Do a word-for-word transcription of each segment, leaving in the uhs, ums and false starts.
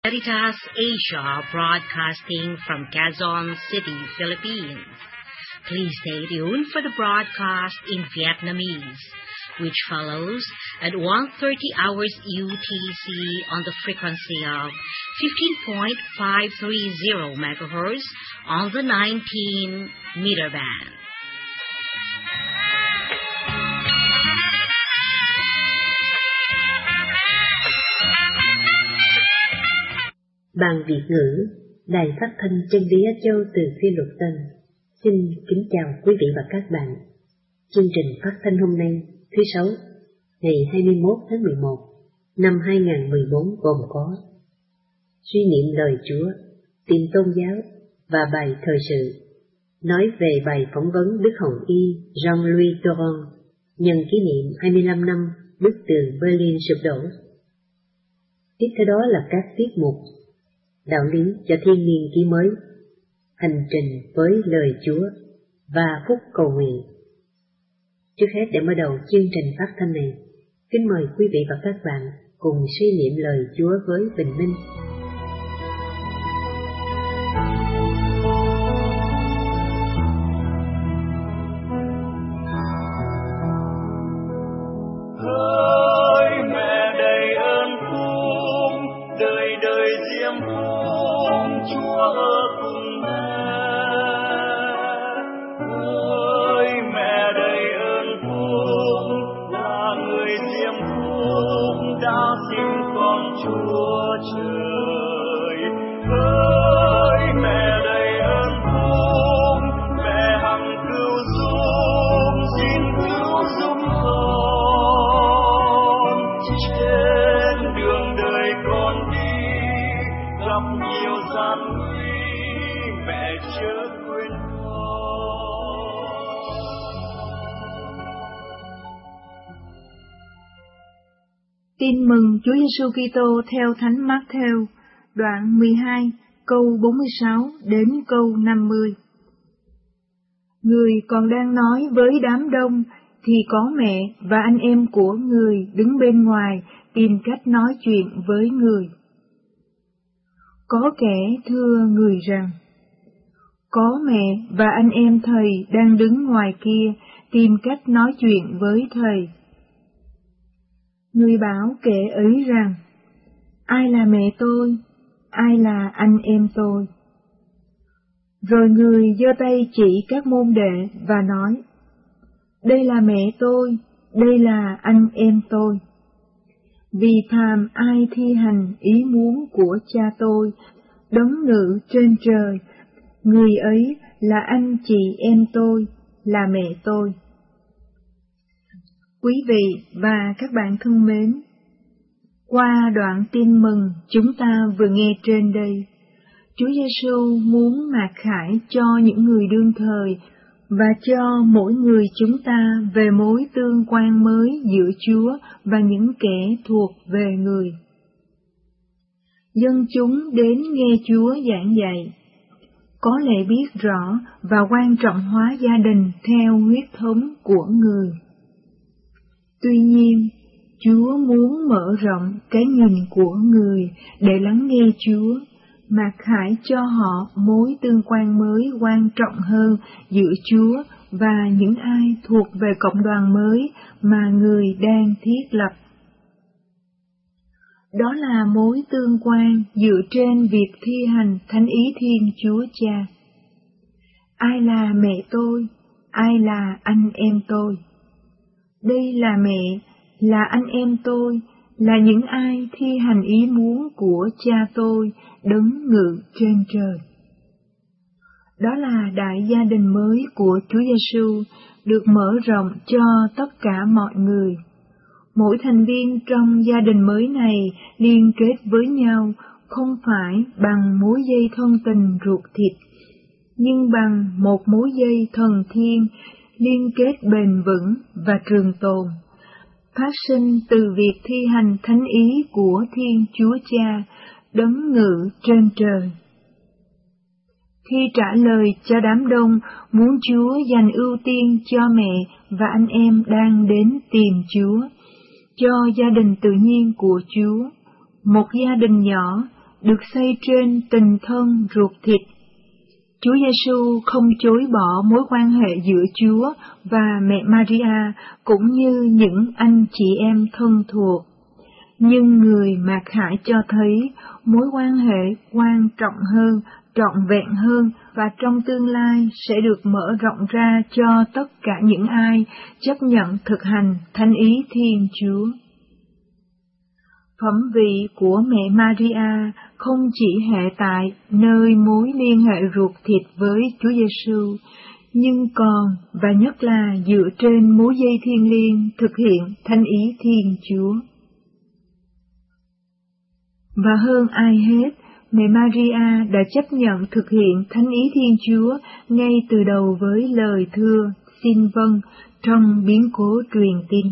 Veritas Asia, broadcasting from Quezon City, Philippines. Please stay tuned for the broadcast in Vietnamese, which follows at one thirty hours U T C on the frequency of fifteen point five three zero megahertz on the nineteen meter band. Ban Việt ngữ, Đài Phát thanh Chân lý Á Châu từ phiên Luật Tân, xin kính chào quý vị và các bạn. Chương trình phát thanh hôm nay, thứ Sáu, ngày hai mươi mốt tháng mười một, năm hai nghìn không trăm mười bốn gồm có suy niệm lời Chúa, tin tôn giáo và bài thời sự, nói về bài phỏng vấn Đức Hồng Y Jean-Louis Torrent nhân kỷ niệm hai mươi lăm năm bức tường Berlin sụp đổ. Tiếp theo đó là các tiết mục đạo lý cho thiên niên ký mới, hành trình với lời Chúa và phúc cầu nguyện. Trước hết, để mở đầu chương trình phát thanh này, kính mời quý vị và các bạn cùng suy niệm lời Chúa với bình minh. Tin mừng Chúa Giêsu Kitô theo Thánh Mác-thêu, đoạn mười hai, câu bốn mươi sáu đến câu năm mươi. Người còn đang nói với đám đông thì có mẹ và anh em của người đứng bên ngoài tìm cách nói chuyện với người. Có kẻ thưa người rằng, có mẹ và anh em thầy đang đứng ngoài kia tìm cách nói chuyện với thầy. Người bảo kẻ ấy rằng, ai là mẹ tôi, ai là anh em tôi? Rồi người giơ tay chỉ các môn đệ và nói, đây là mẹ tôi, đây là anh em tôi. Vì phàm ai thi hành ý muốn của cha tôi, đấng ngự trên trời, người ấy là anh chị em tôi, là mẹ tôi. Quý vị và các bạn thân mến, qua đoạn tin mừng chúng ta vừa nghe trên đây, Chúa Giêsu muốn mặc khải cho những người đương thời và cho mỗi người chúng ta về mối tương quan mới giữa Chúa và những kẻ thuộc về người. Dân chúng đến nghe Chúa giảng dạy, có lẽ biết rõ và quan trọng hóa gia đình theo huyết thống của người. Tuy nhiên, Chúa muốn mở rộng cái nhìn của người để lắng nghe Chúa, mặc khải cho họ mối tương quan mới quan trọng hơn giữa Chúa và những ai thuộc về cộng đoàn mới mà người đang thiết lập. Đó là mối tương quan dựa trên việc thi hành thánh ý Thiên Chúa Cha. Ai là mẹ tôi, ai là anh em tôi? Đây là mẹ, là anh em tôi, là những ai thi hành ý muốn của cha tôi, đấng ngự trên trời. Đó là đại gia đình mới của Chúa Giêsu được mở rộng cho tất cả mọi người. Mỗi thành viên trong gia đình mới này liên kết với nhau không phải bằng mối dây thân tình ruột thịt, nhưng bằng một mối dây thần thiên liên kết bền vững và trường tồn, phát sinh từ việc thi hành thánh ý của Thiên Chúa Cha, đấng ngự trên trời. Khi trả lời cho đám đông muốn Chúa dành ưu tiên cho mẹ và anh em đang đến tìm Chúa, cho gia đình tự nhiên của Chúa, một gia đình nhỏ, được xây trên tình thân ruột thịt. Chúa Giêsu không chối bỏ mối quan hệ giữa Chúa và mẹ Maria cũng như những anh chị em thân thuộc. Nhưng người mặc khải cho thấy mối quan hệ quan trọng hơn, trọn vẹn hơn và trong tương lai sẽ được mở rộng ra cho tất cả những ai chấp nhận thực hành thánh ý Thiên Chúa. Phẩm vị của mẹ Maria không chỉ hệ tại nơi mối liên hệ ruột thịt với Chúa Giêsu, nhưng còn và nhất là dựa trên mối dây thiêng liêng thực hiện thánh ý Thiên Chúa. Và hơn ai hết, mẹ Maria đã chấp nhận thực hiện thánh ý Thiên Chúa ngay từ đầu với lời thưa xin vâng trong biến cố truyền tin.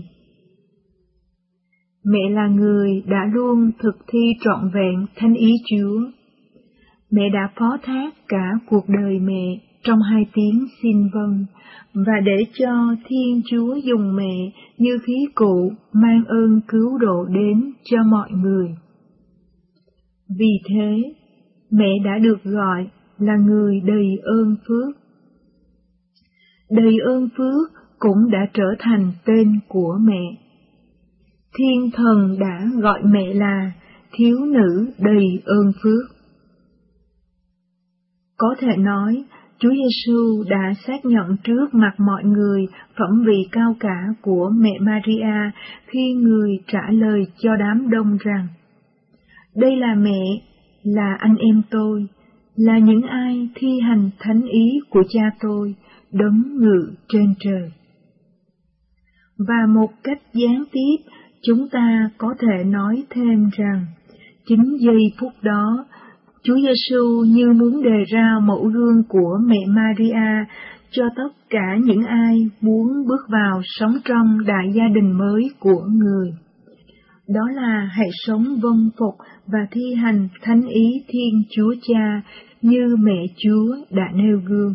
Mẹ là người đã luôn thực thi trọn vẹn thánh ý Chúa. Mẹ đã phó thác cả cuộc đời mẹ trong hai tiếng xin vâng, và để cho Thiên Chúa dùng mẹ như khí cụ mang ơn cứu độ đến cho mọi người. Vì thế, mẹ đã được gọi là người đầy ơn phước. Đầy ơn phước cũng đã trở thành tên của mẹ. Thiên thần đã gọi mẹ là thiếu nữ đầy ơn phước. Có thể nói, Chúa Giêsu đã xác nhận trước mặt mọi người phẩm vị cao cả của mẹ Maria khi người trả lời cho đám đông rằng: đây là mẹ, là anh em tôi, là những ai thi hành thánh ý của cha tôi, đấng ngự trên trời. Và một cách gián tiếp, chúng ta có thể nói thêm rằng, chính giây phút đó, Chúa Giêsu như muốn đề ra mẫu gương của mẹ Maria cho tất cả những ai muốn bước vào sống trong đại gia đình mới của người. Đó là hãy sống vâng phục và thi hành thánh ý Thiên Chúa Cha như mẹ Chúa đã nêu gương.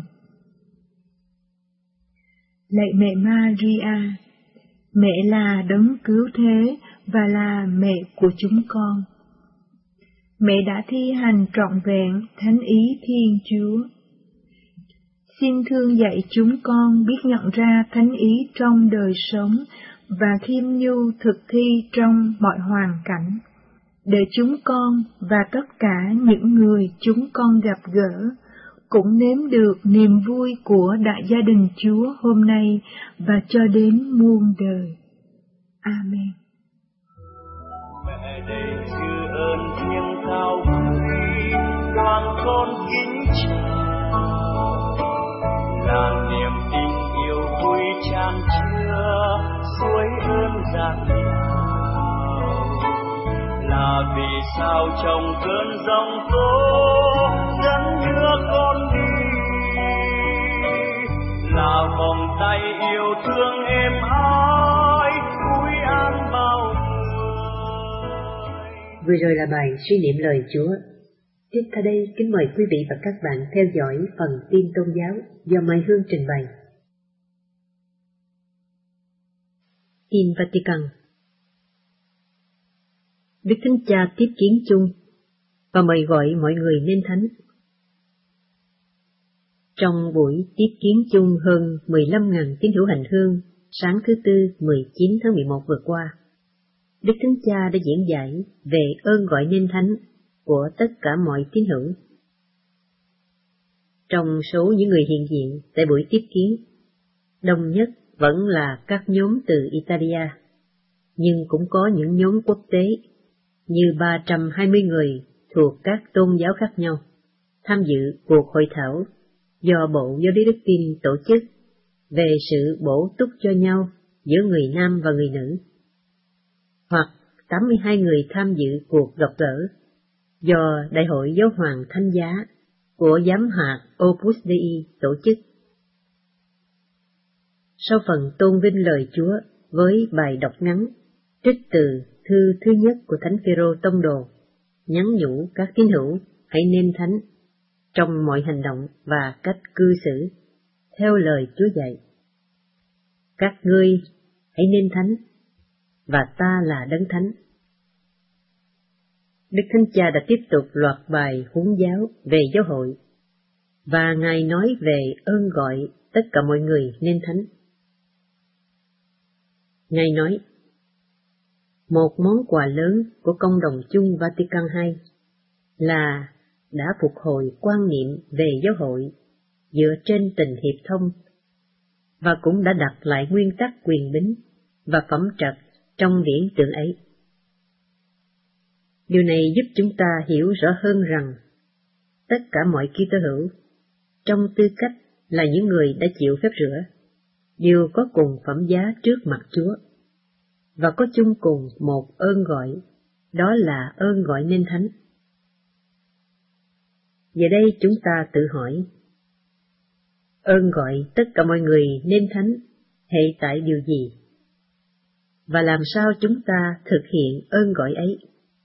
Lạy mẹ Maria, mẹ là đấng cứu thế và là mẹ của chúng con. Mẹ đã thi hành trọn vẹn thánh ý Thiên Chúa. Xin thương dạy chúng con biết nhận ra thánh ý trong đời sống và khiêm nhu thực thi trong mọi hoàn cảnh, để chúng con và tất cả những người chúng con gặp gỡ cũng nếm được niềm vui của đại gia đình Chúa hôm nay và cho đến muôn đời. Amen. Mẹ đầy dư ơn thiêng cao quý, đoàn con kính chào, là niềm tin yêu vui chan chứa suối ơn dạt dào, là vì sao trong cơn giông tố dẫn đưa con đi, là vòng tay yêu thương êm ái vui an bao người. Vừa rồi là bài suy niệm lời Chúa. Tiếp theo đây kính mời quý vị và các bạn theo dõi phần tin tôn giáo do Mai Hương trình bày. Tin Vatican. Đức Thánh Cha tiếp kiến chung và mời gọi mọi người nên thánh. Trong buổi tiếp kiến chung hơn mười lăm nghìn tín hữu hành hương sáng thứ Tư mười chín tháng mười một vừa qua, Đức Thánh Cha đã diễn giải về ơn gọi nên thánh của tất cả mọi tín hữu. Trong số những người hiện diện tại buổi tiếp kiến, đông nhất vẫn là các nhóm từ Italia, nhưng cũng có những nhóm quốc tế như ba trăm hai mươi người thuộc các tôn giáo khác nhau tham dự cuộc hội thảo do Bộ Giáo lý Đức Tin tổ chức về sự bổ túc cho nhau giữa người nam và người nữ, hoặc tám mươi hai người tham dự cuộc gặp gỡ do Đại hội Giáo hoàng Thánh giá của Giám hạt Opus Dei tổ chức. Sau phần tôn vinh lời Chúa với bài đọc ngắn trích từ thư thứ nhất của Thánh Phêrô Tông đồ, nhắn nhủ các tín hữu hãy nên thánh trong mọi hành động và cách cư xử theo lời Chúa dạy. Các ngươi hãy nên thánh, và ta là đấng thánh. Đức Thánh Cha đã tiếp tục loạt bài huấn giáo về giáo hội, và Ngài nói về ơn gọi tất cả mọi người nên thánh. Ngài nói, một món quà lớn của công đồng chung Vatican hai là đã phục hồi quan niệm về giáo hội dựa trên tình hiệp thông, và cũng đã đặt lại nguyên tắc quyền bính và phẩm trật trong điển tượng ấy. Điều này giúp chúng ta hiểu rõ hơn rằng tất cả mọi Kitô hữu, trong tư cách là những người đã chịu phép rửa, đều có cùng phẩm giá trước mặt Chúa, và có chung cùng một ơn gọi, đó là ơn gọi nên thánh. Giờ đây chúng ta tự hỏi, ơn gọi tất cả mọi người nên thánh hệ tại điều gì? Và làm sao chúng ta thực hiện ơn gọi ấy?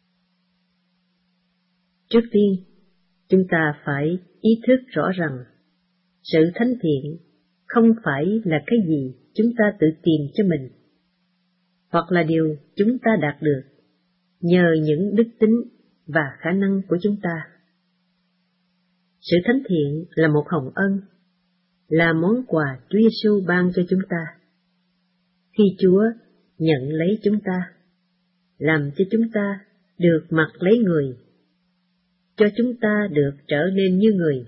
Trước tiên, chúng ta phải ý thức rõ rằng sự thánh thiện không phải là cái gì chúng ta tự tìm cho mình, hoặc là điều chúng ta đạt được nhờ những đức tính và khả năng của chúng ta. Sự thánh thiện là một hồng ân, là món quà Chúa Giêsu ban cho chúng ta. Khi Chúa nhận lấy chúng ta, làm cho chúng ta được mặc lấy người, cho chúng ta được trở nên như người.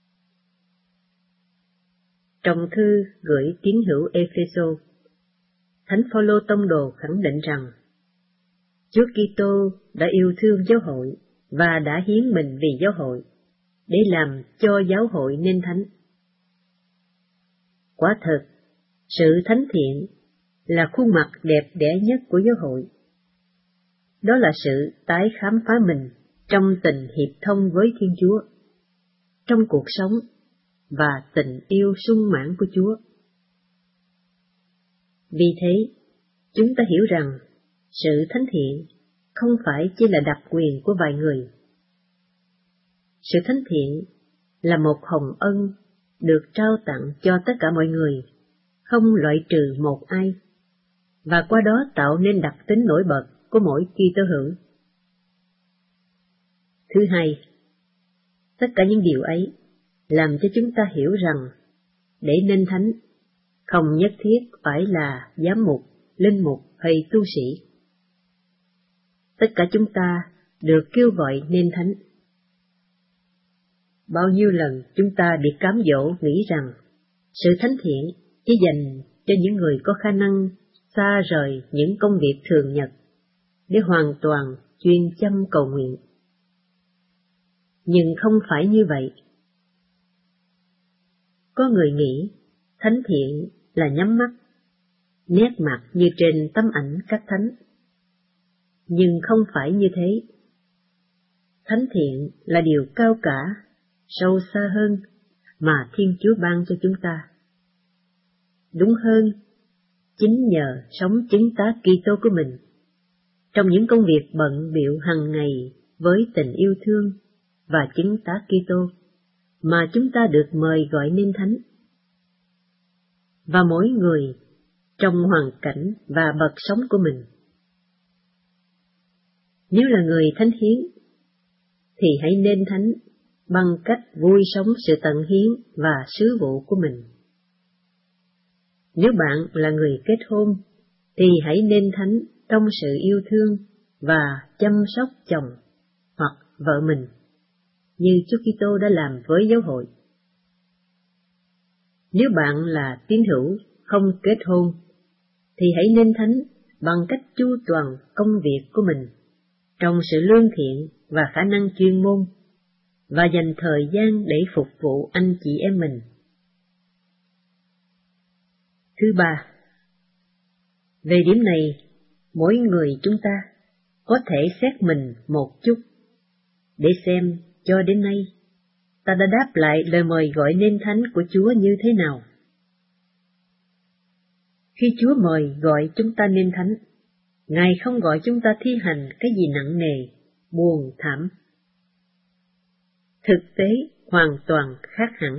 Trong thư gửi tín hữu Ê-phê-sô, Thánh Phaolô tông đồ khẳng định rằng Chúa Kitô đã yêu thương giáo hội và đã hiến mình vì giáo hội để làm cho giáo hội nên thánh. Quả thật, sự thánh thiện là khuôn mặt đẹp đẽ nhất của giáo hội. Đó là sự tái khám phá mình trong tình hiệp thông với Thiên Chúa, trong cuộc sống và tình yêu sung mãn của Chúa. Vì thế, chúng ta hiểu rằng sự thánh thiện không phải chỉ là đặc quyền của vài người. Sự thánh thiện là một hồng ân được trao tặng cho tất cả mọi người, không loại trừ một ai, và qua đó tạo nên đặc tính nổi bật của mỗi Kitô hữu. Thứ hai, tất cả những điều ấy làm cho chúng ta hiểu rằng để nên thánh không nhất thiết phải là giám mục, linh mục hay tu sĩ. Tất cả chúng ta được kêu gọi nên thánh. Bao nhiêu lần chúng ta bị cám dỗ nghĩ rằng sự thánh thiện chỉ dành cho những người có khả năng xa rời những công việc thường nhật để hoàn toàn chuyên chăm cầu nguyện. Nhưng không phải như vậy. Có người nghĩ thánh thiện là nhắm mắt, nét mặt như trên tấm ảnh các thánh. Nhưng không phải như thế. Thánh thiện là điều cao cả, sâu xa hơn mà Thiên Chúa ban cho chúng ta. Đúng hơn, chính nhờ sống chứng tá Kitô của mình, trong những công việc bận bịu hàng ngày với tình yêu thương và chứng tá Kitô, mà chúng ta được mời gọi nên thánh. Và mỗi người trong hoàn cảnh và bậc sống của mình. Nếu là người thánh hiến, thì hãy nên thánh bằng cách vui sống sự tận hiến và sứ vụ của mình. Nếu bạn là người kết hôn, thì hãy nên thánh trong sự yêu thương và chăm sóc chồng hoặc vợ mình, như Chúa Kitô đã làm với giáo hội. Nếu bạn là tín hữu không kết hôn, thì hãy nên thánh bằng cách chu toàn công việc của mình trong sự lương thiện và khả năng chuyên môn, và dành thời gian để phục vụ anh chị em mình. Thứ ba, về điểm này, mỗi người chúng ta có thể xét mình một chút, để xem cho đến nay ta đã đáp lại lời mời gọi nên thánh của Chúa như thế nào. Khi Chúa mời gọi chúng ta nên thánh, Ngài không gọi chúng ta thi hành cái gì nặng nề, buồn thảm. Thực tế hoàn toàn khác hẳn.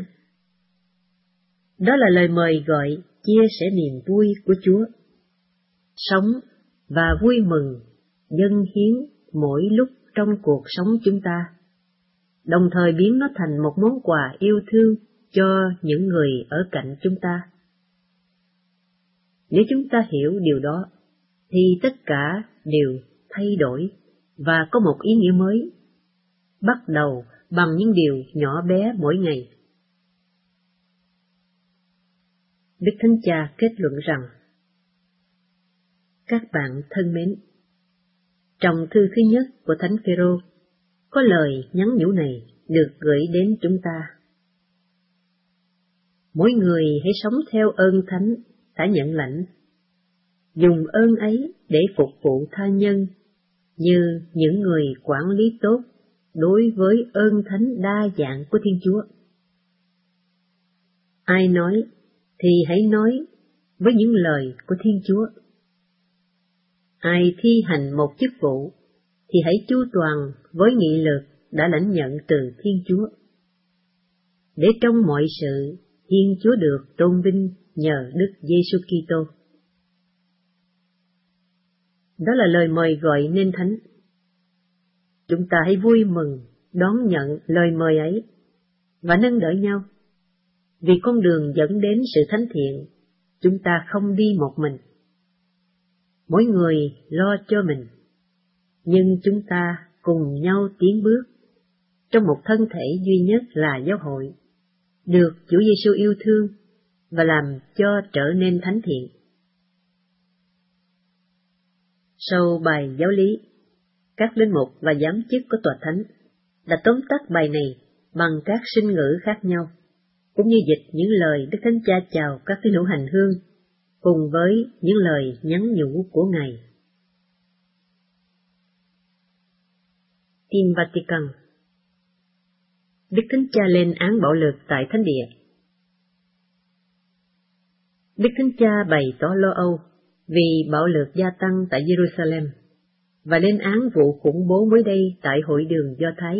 Đó là lời mời gọi chia sẻ niềm vui của Chúa, sống và vui mừng, dâng hiến mỗi lúc trong cuộc sống chúng ta, đồng thời biến nó thành một món quà yêu thương cho những người ở cạnh chúng ta. Nếu chúng ta hiểu điều đó, thì tất cả đều thay đổi và có một ý nghĩa mới, bắt đầu bằng những điều nhỏ bé mỗi ngày. Đức Thánh Cha kết luận rằng: Các bạn thân mến, trong thư thứ nhất của Thánh Phêrô có lời nhắn nhủ này được gửi đến chúng ta: Mỗi người hãy sống theo ơn thánh đã nhận lãnh, dùng ơn ấy để phục vụ tha nhân như những người quản lý tốt đối với ơn thánh đa dạng của Thiên Chúa. Ai nói thì hãy nói với những lời của Thiên Chúa. Ai thi hành một chức vụ thì hãy chu toàn với nghị lực đã lãnh nhận từ Thiên Chúa, để trong mọi sự Thiên Chúa được tôn vinh nhờ Đức Giêsu Kitô. Đó là lời mời gọi nên thánh. Chúng ta hãy vui mừng đón nhận lời mời ấy và nâng đỡ nhau, vì con đường dẫn đến sự thánh thiện chúng ta không đi một mình. Mỗi người lo cho mình, nhưng chúng ta cùng nhau tiến bước trong một thân thể duy nhất là giáo hội, được Chúa Giêsu yêu thương và làm cho trở nên thánh thiện. Sau bài giáo lý, các linh mục và giám chức của tòa thánh đã tóm tắt bài này bằng các sinh ngữ khác nhau, cũng như dịch những lời Đức Thánh Cha chào các tín hữu hành hương cùng với những lời nhắn nhủ của Ngài. Tin Vatican. Đức Thánh Cha lên án bạo lực tại Thánh Địa. Đức Thánh Cha bày tỏ lo âu vì bạo lực gia tăng tại Jerusalem và lên án vụ khủng bố mới đây tại hội đường Do Thái.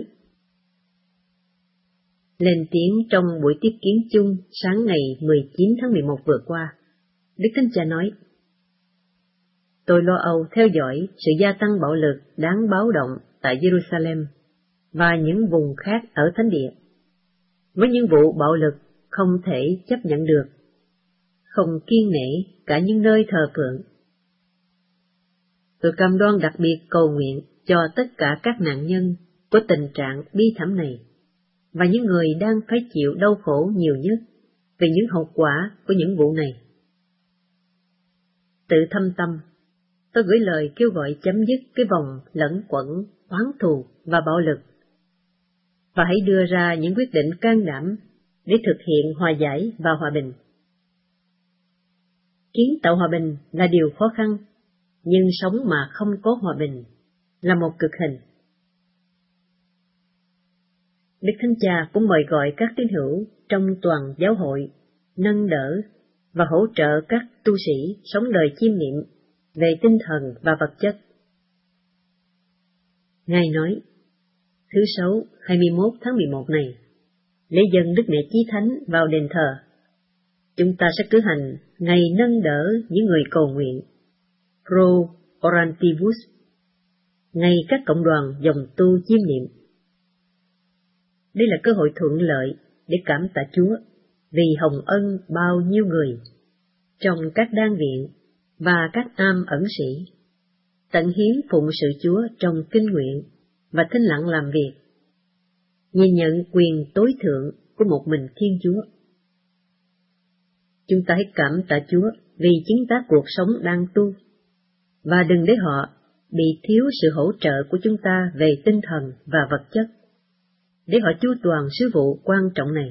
Lên tiếng trong buổi tiếp kiến chung sáng ngày mười chín tháng mười một vừa qua, Đức Thánh Cha nói: Tôi lo âu theo dõi sự gia tăng bạo lực đáng báo động tại Jerusalem và những vùng khác ở Thánh Địa, với những vụ bạo lực không thể chấp nhận được, không kiêng nể cả những nơi thờ phượng. Tôi cam đoan đặc biệt cầu nguyện cho tất cả các nạn nhân của tình trạng bi thảm này và những người đang phải chịu đau khổ nhiều nhất vì những hậu quả của những vụ này. Tự thâm tâm, tôi gửi lời kêu gọi chấm dứt cái vòng lẫn quẩn, oán thù và bạo lực, và hãy đưa ra những quyết định can đảm để thực hiện hòa giải và hòa bình. Kiến tạo hòa bình là điều khó khăn, nhưng sống mà không có hòa bình là một cực hình. Đức Thánh Cha cũng mời gọi các tín hữu trong toàn giáo hội nâng đỡ và hỗ trợ các tu sĩ sống đời chiêm niệm về tinh thần và vật chất. Ngài nói: Thứ Sáu, hai mươi mốt tháng mười một này, lễ dâng Đức Mẹ Chí Thánh vào đền thờ, chúng ta sẽ cử hành ngày nâng đỡ những người cầu nguyện, Pro Orantibus, ngày các cộng đoàn dòng tu chiêm niệm. Đây là cơ hội thuận lợi để cảm tạ Chúa vì hồng ân bao nhiêu người trong các đan viện và các am ẩn sĩ tận hiến phụng sự Chúa trong kinh nguyện và thinh lặng làm việc, nhìn nhận quyền tối thượng của một mình Thiên Chúa. Chúng ta hãy cảm tạ Chúa vì chứng tá cuộc sống đang tu, và đừng để họ bị thiếu sự hỗ trợ của chúng ta về tinh thần và vật chất, để họ chu toàn sứ vụ quan trọng này.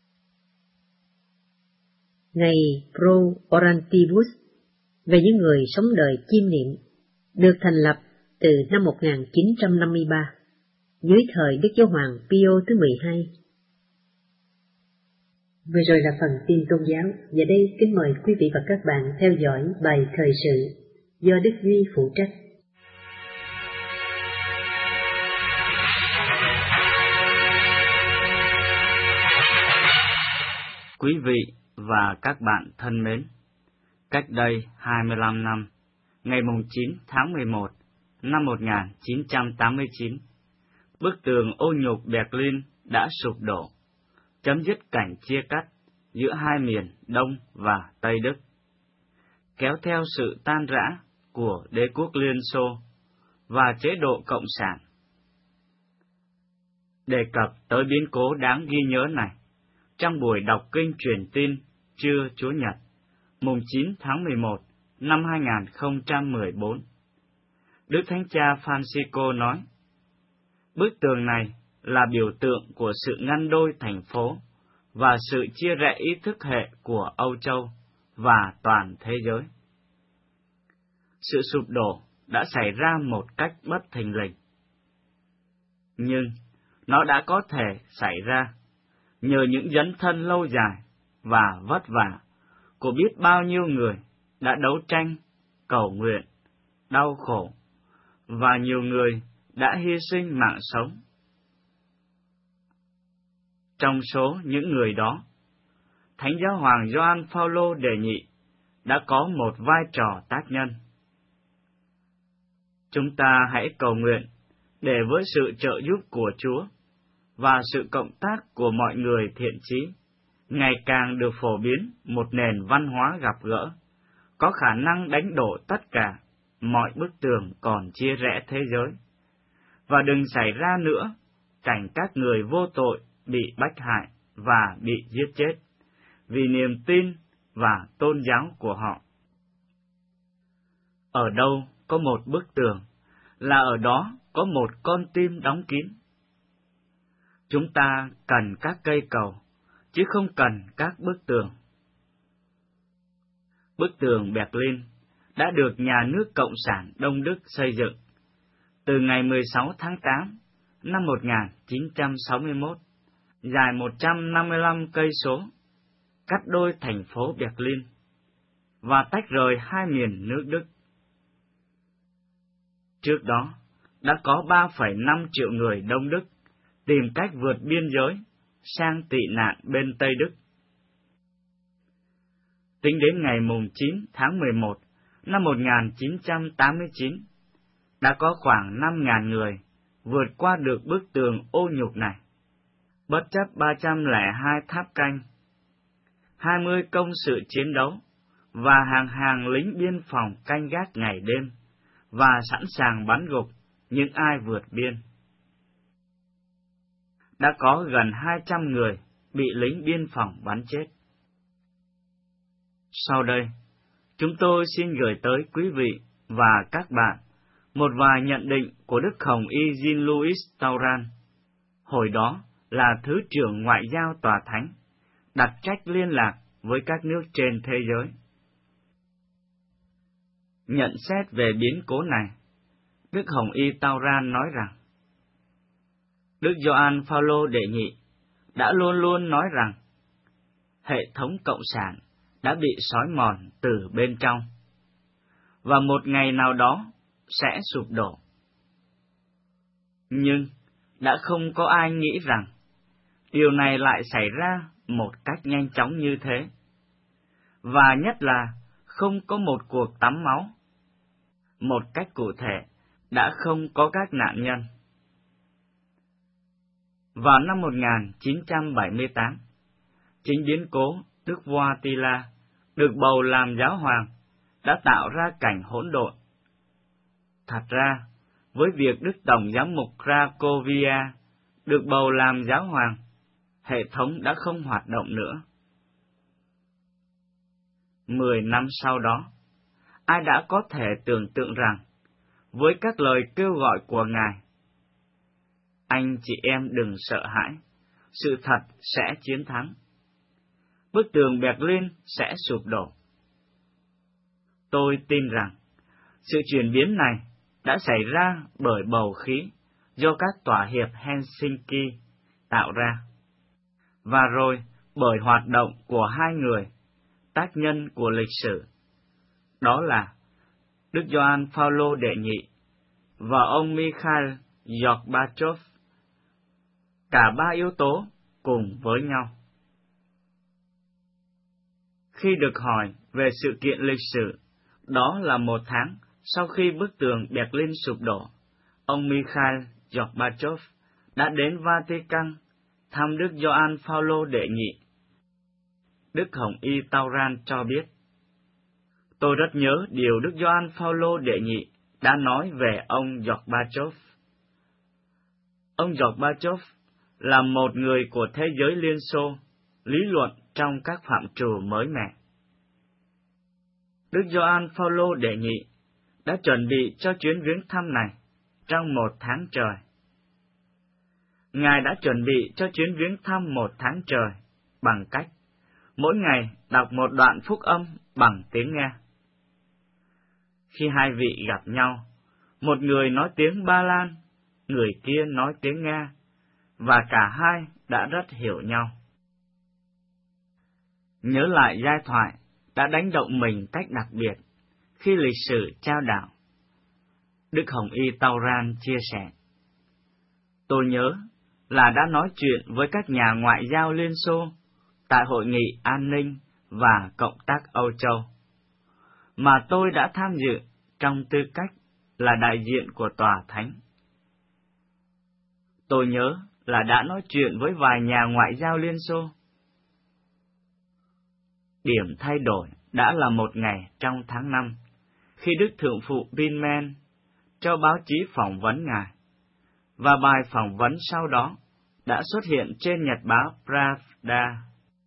Ngày Pro Orantibus về những người sống đời chiêm niệm được thành lập từ năm một nghìn chín trăm năm mươi ba dưới thời Đức Giáo hoàng Pio thứ mười hai. Vừa rồi là phần tin tôn giáo, và đây kính mời quý vị và các bạn theo dõi bài thời sự do Đức Duy phụ trách. Quý vị và các bạn thân mến, cách đây hai mươi lăm năm, ngày chín tháng mười một năm một nghìn chín trăm tám mươi chín, bức tường ô nhục Berlin đã sụp đổ, chấm dứt cảnh chia cắt giữa hai miền Đông và Tây Đức, kéo theo sự tan rã của đế quốc Liên Xô và chế độ Cộng sản. Đề cập tới biến cố đáng ghi nhớ này, trong buổi đọc kinh truyền tin trưa Chúa Nhật, mùng chín tháng mười một năm hai nghìn không trăm mười bốn, Đức Thánh Cha Francisco nói, bức tường này là biểu tượng của sự ngăn đôi thành phố và sự chia rẽ ý thức hệ của Âu Châu và toàn thế giới. Sự sụp đổ đã xảy ra một cách bất thình lình, nhưng nó đã có thể xảy ra nhờ những dấn thân lâu dài và vất vả của biết bao nhiêu người đã đấu tranh, cầu nguyện, đau khổ, và nhiều người đã hy sinh mạng sống. Trong số những người đó, Thánh Giáo Hoàng Gioan Phaolô đệ nhị đã có một vai trò tác nhân. Chúng ta hãy cầu nguyện để với sự trợ giúp của Chúa và sự cộng tác của mọi người thiện chí, ngày càng được phổ biến một nền văn hóa gặp gỡ, có khả năng đánh đổ tất cả mọi bức tường còn chia rẽ thế giới, và đừng xảy ra nữa cảnh các người vô tội bị bách hại và bị giết chết vì niềm tin và tôn giáo của họ. Ở đâu có một bức tường, là ở đó có một con tim đóng kín. Chúng ta cần các cây cầu, chứ không cần các bức tường. Bức tường Berlin đã được nhà nước Cộng sản Đông Đức xây dựng từ ngày mười sáu tháng tám năm một nghìn chín trăm sáu mươi mốt, dài một trăm năm mươi lăm cây số, cắt đôi thành phố Berlin và tách rời hai miền nước Đức. Trước đó, đã có ba phẩy năm triệu người Đông Đức tìm cách vượt biên giới sang tị nạn bên Tây Đức. Tính đến ngày mùng chín tháng mười một năm một nghìn chín trăm tám mươi chín, đã có khoảng năm nghìn người vượt qua được bức tường ô nhục này, bất chấp ba trăm lẻ hai tháp canh, hai mươi công sự chiến đấu và hàng hàng lính biên phòng canh gác ngày đêm và sẵn sàng bắn gục những ai vượt biên. Đã có gần hai trăm người bị lính biên phòng bắn chết. Sau đây, chúng tôi xin gửi tới quý vị và các bạn một vài nhận định của Đức Hồng Y Jean-Louis Tauran, hồi đó là Thứ trưởng Ngoại giao Tòa Thánh, đặc trách liên lạc với các nước trên thế giới. Nhận xét về biến cố này, Đức Hồng Y Tauran nói rằng, Đức Gioan Phaolô đệ nhị đã luôn luôn nói rằng hệ thống cộng sản đã bị xói mòn từ bên trong, và một ngày nào đó sẽ sụp đổ. Nhưng đã không có ai nghĩ rằng điều này lại xảy ra một cách nhanh chóng như thế, và nhất là không có một cuộc tắm máu. Một cách cụ thể, đã không có các nạn nhân. Vào năm một nghìn chín trăm bảy mươi tám, chính biến cố Đức Wojtyla được bầu làm giáo hoàng đã tạo ra cảnh hỗn độn. Thật ra, với việc Đức Tổng giám mục Cracovia được bầu làm giáo hoàng, hệ thống đã không hoạt động nữa. Mười năm sau đó, ai đã có thể tưởng tượng rằng, với các lời kêu gọi của Ngài, anh chị em đừng sợ hãi, sự thật sẽ chiến thắng. Bức tường Berlin sẽ sụp đổ. Tôi tin rằng, sự chuyển biến này đã xảy ra bởi bầu khí do các tòa hiệp Helsinki tạo ra, và rồi bởi hoạt động của hai người, tác nhân của lịch sử, đó là Đức Gioan Phaolô đệ nhị và ông Mikhail Gorbachev. Cả ba yếu tố cùng với nhau. Khi được hỏi về sự kiện lịch sử, đó là một tháng sau khi bức tường Berlin sụp đổ, ông Mikhail Gorbachev đã đến Vatican thăm Đức Gioan Phaolô đệ nhị. Đức Hồng Y Tauran cho biết: Tôi rất nhớ điều Đức Gioan Phaolô đệ nhị đã nói về ông Gorbachev. Ông Gorbachev là một người của thế giới Liên Xô, lý luận trong các phạm trù mới mẻ. Đức Gioan Phaolô đệ nhị đã chuẩn bị cho chuyến viếng thăm này trong một tháng trời. Ngài đã chuẩn bị cho chuyến viếng thăm một tháng trời bằng cách mỗi ngày đọc một đoạn phúc âm bằng tiếng Nga. Khi hai vị gặp nhau, một người nói tiếng Ba Lan, người kia nói tiếng Nga, và cả hai đã rất hiểu nhau. Nhớ lại giai thoại đã đánh động mình cách đặc biệt khi lịch sử trao đảo. Đức Hồng Y Tauran chia sẻ: Tôi nhớ là đã nói chuyện với các nhà ngoại giao Liên Xô tại Hội nghị An ninh và Cộng tác Âu Châu, mà tôi đã tham dự trong tư cách là đại diện của Tòa Thánh. Tôi nhớ là đã nói chuyện với vài nhà ngoại giao Liên Xô. Điểm thay đổi đã là một ngày trong tháng năm, khi Đức Thượng phụ Binmen cho báo chí phỏng vấn Ngài, và bài phỏng vấn sau đó đã xuất hiện trên nhật báo Pravda.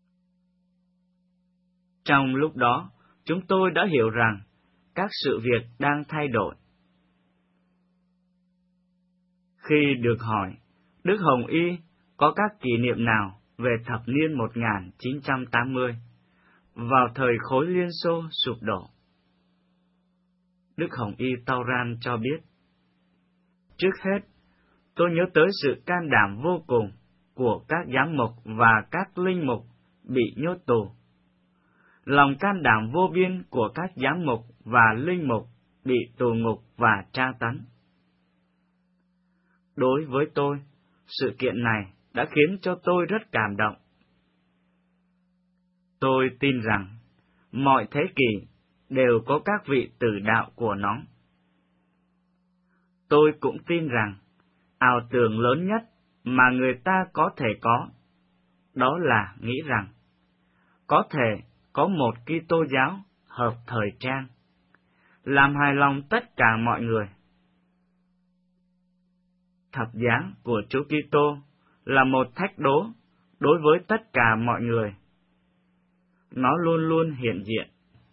Trong lúc đó, chúng tôi đã hiểu rằng các sự việc đang thay đổi. Khi được hỏi, Đức Hồng Y có các kỷ niệm nào về thập niên một nghìn chín trăm tám mươi, vào thời khối Liên Xô sụp đổ? Đức Hồng Y Tauran cho biết: Trước hết, tôi nhớ tới sự can đảm vô cùng của các giám mục và các linh mục bị nhốt tù, lòng can đảm vô biên của các giám mục và linh mục bị tù ngục và tra tấn. Đối với tôi, sự kiện này đã khiến cho tôi rất cảm động. Tôi tin rằng mọi thế kỷ đều có các vị tử đạo của nó. Tôi cũng tin rằng ảo tưởng lớn nhất mà người ta có thể có, đó là nghĩ rằng có thể có một Kitô giáo hợp thời trang, làm hài lòng tất cả mọi người. Thập giá của Chúa Kitô là một thách đố đối với tất cả mọi người. Nó luôn luôn hiện diện.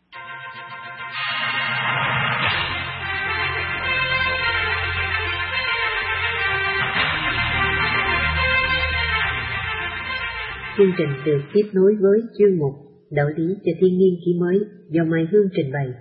Chương trình được tiếp nối với chuyên mục Đạo lý cho thiên niên kỷ mới do Mai Hương trình bày.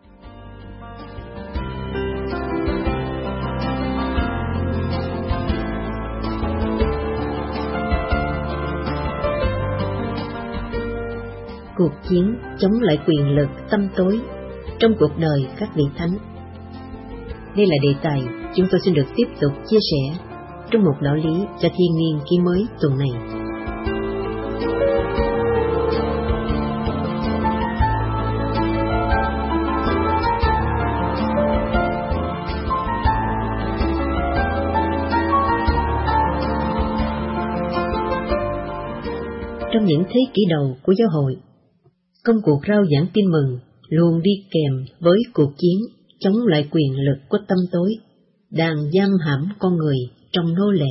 Cuộc chiến chống lại quyền lực tăm tối trong cuộc đời các vị thánh. Đây là đề tài chúng tôi xin được tiếp tục chia sẻ trong một đạo lý cho thiên niên kỷ mới tuần này. Trong những thế kỷ đầu của giáo hội, công cuộc rao giảng tin mừng luôn đi kèm với cuộc chiến chống lại quyền lực của tâm tối, đang giam hãm con người trong nô lệ.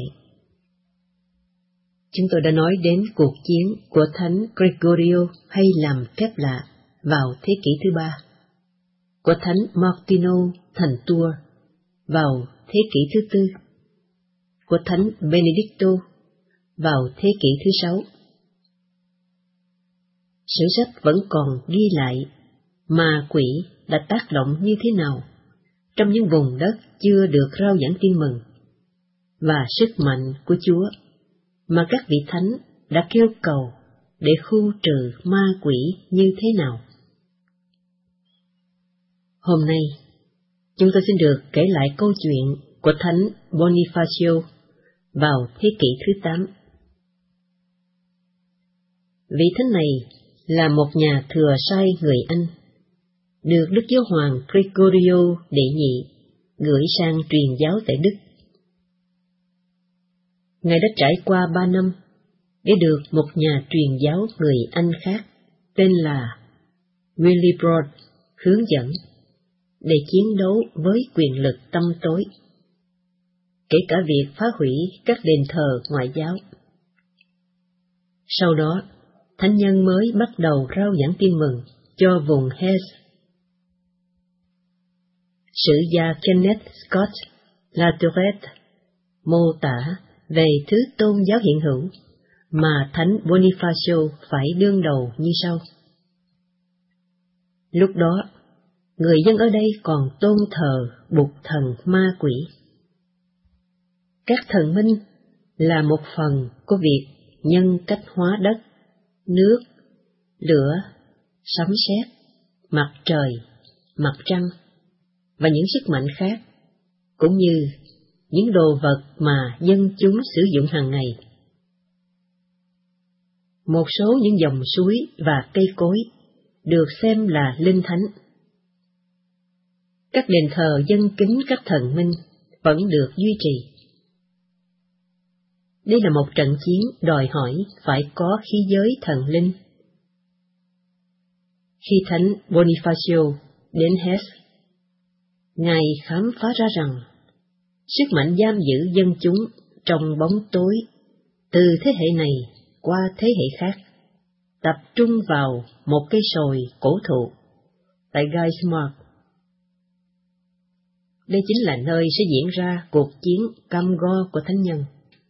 Chúng tôi đã nói đến cuộc chiến của Thánh Gregorio hay làm phép lạ vào thế kỷ thứ ba, của Thánh Martino thành Tours vào thế kỷ thứ tư, của Thánh Benedicto vào thế kỷ thứ sáu. Sử sách vẫn còn ghi lại ma quỷ đã tác động như thế nào trong những vùng đất chưa được rao giảng tin mừng, và sức mạnh của Chúa mà các vị thánh đã kêu cầu để khu trừ ma quỷ như thế nào. Hôm nay, chúng tôi xin được kể lại câu chuyện của Thánh Bonifacio vào thế kỷ thứ tám. Vị thánh này là một nhà thừa sai người Anh, được Đức Giáo hoàng Gregorio đệ nhị gửi sang truyền giáo tại Đức. Ngài đã trải qua ba năm để được một nhà truyền giáo người Anh khác tên là Willibrord hướng dẫn để chiến đấu với quyền lực tăm tối, kể cả việc phá hủy các đền thờ ngoại giáo. Sau đó, thánh nhân mới bắt đầu rao giảng tin mừng cho vùng Hesse. Sử gia Kenneth Scott Latourette mô tả về thứ tôn giáo hiện hữu mà thánh Bonifacio phải đương đầu như sau. Lúc đó, người dân ở đây còn tôn thờ bụt thần ma quỷ. Các thần minh là một phần của việc nhân cách hóa đất, nước, lửa, sấm sét, mặt trời, mặt trăng và những sức mạnh khác, cũng như những đồ vật mà dân chúng sử dụng hàng ngày. Một số những dòng suối và cây cối được xem là linh thánh. Các đền thờ dân kính các thần minh vẫn được duy trì. Đây là một trận chiến đòi hỏi phải có khí giới thần linh. Khi thánh Bonifacio đến Hesse, Ngài khám phá ra rằng sức mạnh giam giữ dân chúng trong bóng tối từ thế hệ này qua thế hệ khác tập trung vào một cây sồi cổ thụ tại Geismar. Đây chính là nơi sẽ diễn ra cuộc chiến cam go của thánh nhân.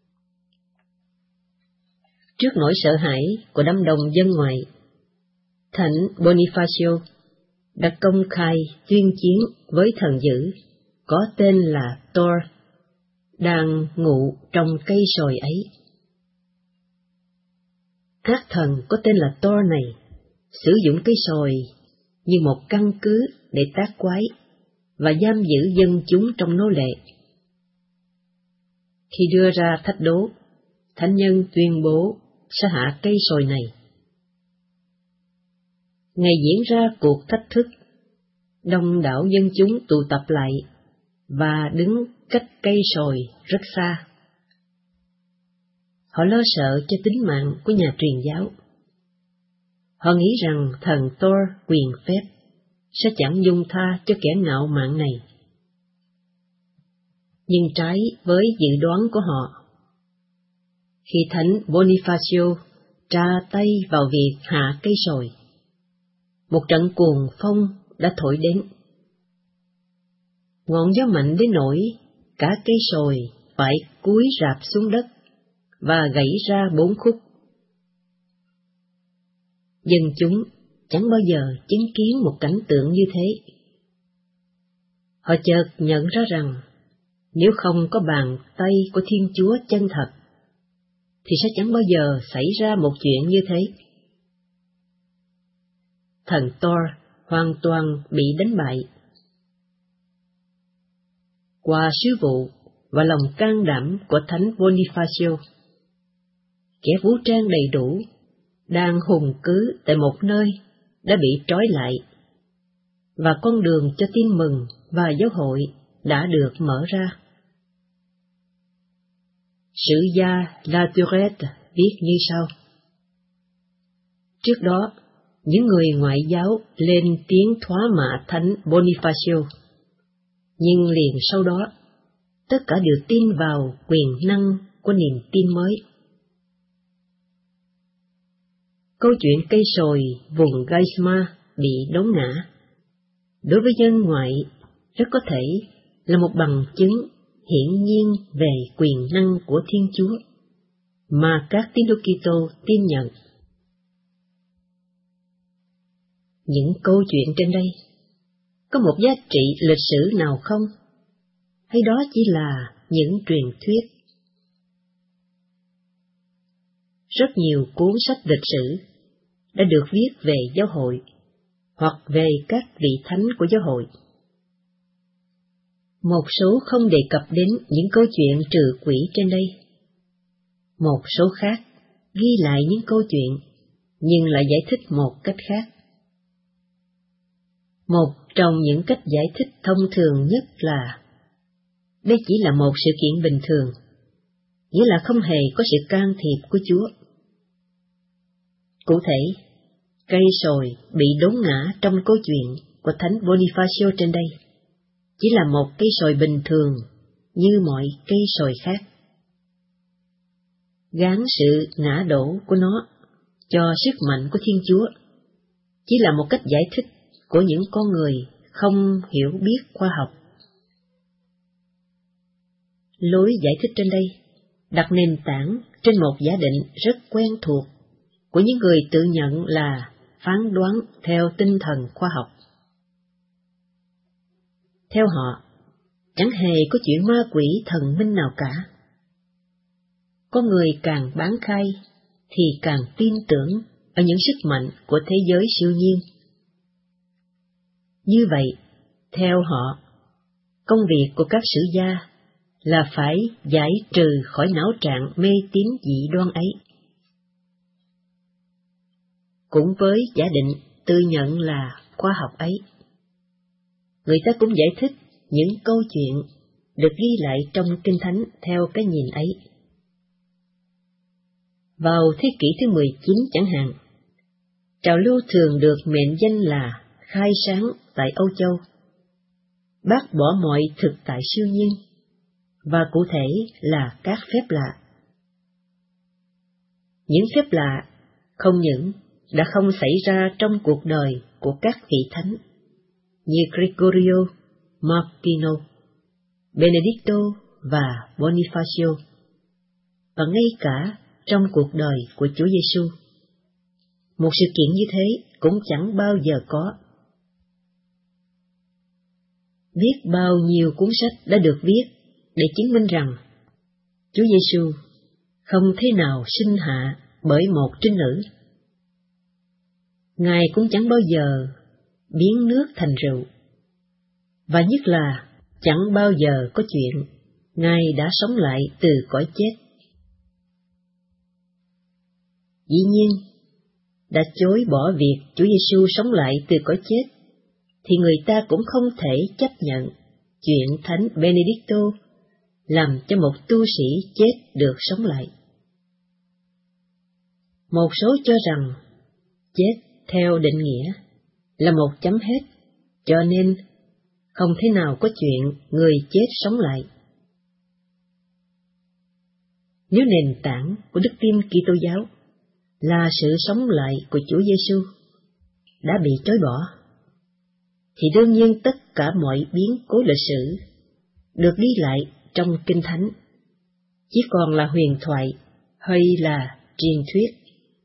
Trước nỗi sợ hãi của đám đông dân ngoại, thánh Bonifacio đã công khai tuyên chiến với thần dữ có tên là Thor, đang ngụ trong cây sồi ấy. Ác thần có tên là Thor này sử dụng cây sồi như một căn cứ để tác quái và giam giữ dân chúng trong nô lệ. Khi đưa ra thách đố, thánh nhân tuyên bố sẽ hạ cây sồi này. Ngày diễn ra cuộc thách thức, đông đảo dân chúng tụ tập lại và đứng cách cây sồi rất xa. Họ lo sợ cho tính mạng của nhà truyền giáo. Họ nghĩ rằng thần Thor quyền phép sẽ chẳng dung tha cho kẻ ngạo mạn này. Nhưng trái với dự đoán của họ, khi thánh Bonifacio tra tay vào việc hạ cây sồi, một trận cuồng phong đã thổi đến. Ngọn gió mạnh đến nỗi cả cây sồi phải cúi rạp xuống đất và gãy ra bốn khúc. Dân chúng chẳng bao giờ chứng kiến một cảnh tượng như thế. Họ chợt nhận ra rằng nếu không có bàn tay của Thiên Chúa chân thật, thì sẽ chẳng bao giờ xảy ra một chuyện như thế. Thần Thor hoàn toàn bị đánh bại. Qua sứ vụ và lòng can đảm của thánh Bonifacio, kẻ vũ trang đầy đủ đang hùng cứ tại một nơi đã bị trói lại, và con đường cho tin mừng và giáo hội đã được mở ra. Sử gia Latourette viết như sau. Trước đó, những người ngoại giáo lên tiếng thoá mạ thánh Bonifacio, nhưng liền sau đó, tất cả đều tin vào quyền năng của niềm tin mới. Câu chuyện cây sồi vùng Geismar bị đốn ngã, đối với dân ngoại rất có thể là một bằng chứng hiển nhiên về quyền năng của Thiên Chúa mà các tín đồ Kitô tin nhận. Những câu chuyện trên đây có một giá trị lịch sử nào không? Hay đó chỉ là những truyền thuyết? Rất nhiều cuốn sách lịch sử đã được viết về giáo hội hoặc về các vị thánh của giáo hội. Một số không đề cập đến những câu chuyện trừ quỷ trên đây. Một số khác ghi lại những câu chuyện nhưng lại giải thích một cách khác. Một trong những cách giải thích thông thường nhất là đây chỉ là một sự kiện bình thường, nghĩa là không hề có sự can thiệp của Chúa. Cụ thể, cây sồi bị đốn ngã trong câu chuyện của Thánh Bonifacio trên đây chỉ là một cây sồi bình thường như mọi cây sồi khác. Gán sự ngã đổ của nó cho sức mạnh của Thiên Chúa chỉ là một cách giải thích của những con người không hiểu biết khoa học. Lối giải thích trên đây đặt nền tảng trên một giả định rất quen thuộc của những người tự nhận là phán đoán theo tinh thần khoa học. Theo họ, chẳng hề có chuyện ma quỷ thần minh nào cả. Con người càng bán khai thì càng tin tưởng ở những sức mạnh của thế giới siêu nhiên. Như vậy, theo họ, công việc của các sử gia là phải giải trừ khỏi não trạng mê tín dị đoan ấy. Cũng với giả định tự nhận là khoa học ấy, người ta cũng giải thích những câu chuyện được ghi lại trong Kinh Thánh theo cái nhìn ấy. Vào thế kỷ thứ mười chín chẳng hạn, trào lưu thường được mệnh danh là khai sáng tại Âu Châu, bác bỏ mọi thực tại siêu nhiên, và cụ thể là các phép lạ. Những phép lạ không những đã không xảy ra trong cuộc đời của các vị thánh như Gregorio, Martino, Benedicto và Bonifacio, và ngay cả trong cuộc đời của Chúa Giêsu. Một sự kiện như thế cũng chẳng bao giờ có. Biết bao nhiêu cuốn sách đã được viết để chứng minh rằng Chúa Giêsu không thế nào sinh hạ bởi một trinh nữ. Ngài cũng chẳng bao giờ biến nước thành rượu, và nhất là chẳng bao giờ có chuyện Ngài đã sống lại từ cõi chết. Dĩ nhiên, đã chối bỏ việc Chúa Giêsu sống lại từ cõi chết, thì người ta cũng không thể chấp nhận chuyện Thánh Benedicto làm cho một tu sĩ chết được sống lại. Một số cho rằng chết theo định nghĩa là một chấm hết, cho nên không thể nào có chuyện người chết sống lại. Nếu nền tảng của đức tin Kitô giáo là sự sống lại của Chúa Giêsu đã bị chối bỏ, thì đương nhiên tất cả mọi biến cố lịch sử được ghi lại trong Kinh Thánh chỉ còn là huyền thoại hay là truyền thuyết.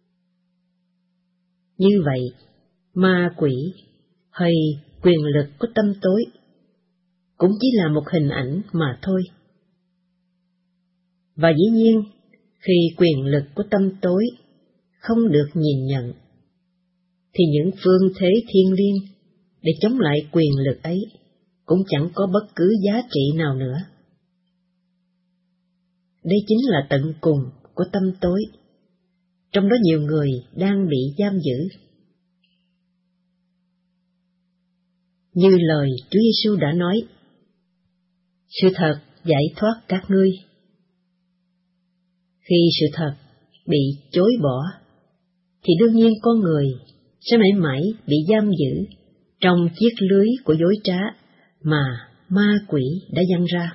Như vậy, ma quỷ hay quyền lực của tâm tối cũng chỉ là một hình ảnh mà thôi. Và dĩ nhiên, khi quyền lực của tâm tối không được nhìn nhận, thì những phương thế thiêng liêng để chống lại quyền lực ấy cũng chẳng có bất cứ giá trị nào nữa. Đây chính là tận cùng của tâm tối, trong đó nhiều người đang bị giam giữ. Như lời Chúa Giêsu đã nói, sự thật giải thoát các ngươi. Khi sự thật bị chối bỏ, thì đương nhiên con người sẽ mãi mãi bị giam giữ trong chiếc lưới của dối trá mà ma quỷ đã giăng ra.